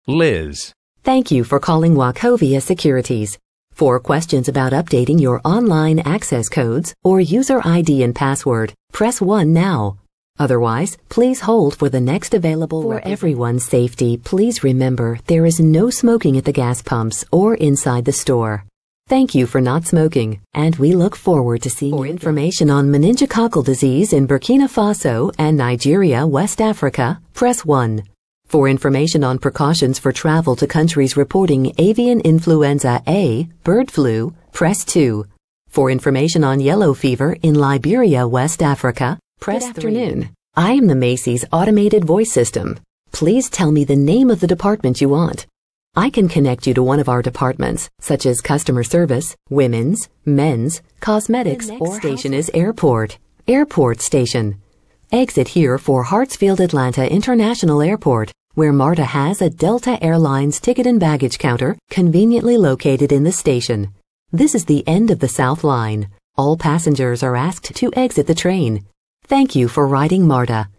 Liz. Thank you for calling Wachovia Securities. For questions about updating your online access codes or user ID and password, press 1 now. Otherwise, please hold for the next available representative. For everyone's safety, please remember there is no smoking at the gas pumps or inside the store. Thank you for not smoking, and we look forward to seeing you. For information on meningococcal disease in Burkina Faso and Nigeria, West Africa, press 1. For information on precautions for travel to countries reporting avian influenza A, bird flu, press 2. For information on yellow fever in Liberia, West Africa, press 3. Good afternoon. I am the Macy's automated voice system. Please tell me the name of the department you want. I can connect you to one of our departments, such as customer service, women's, men's, cosmetics, or station is airport. Airport station. Exit here for Hartsfield Atlanta International Airport, where MARTA has a Delta Airlines ticket and baggage counter conveniently located in the station. This is the end of the South Line. All passengers are asked to exit the train. Thank you for riding MARTA.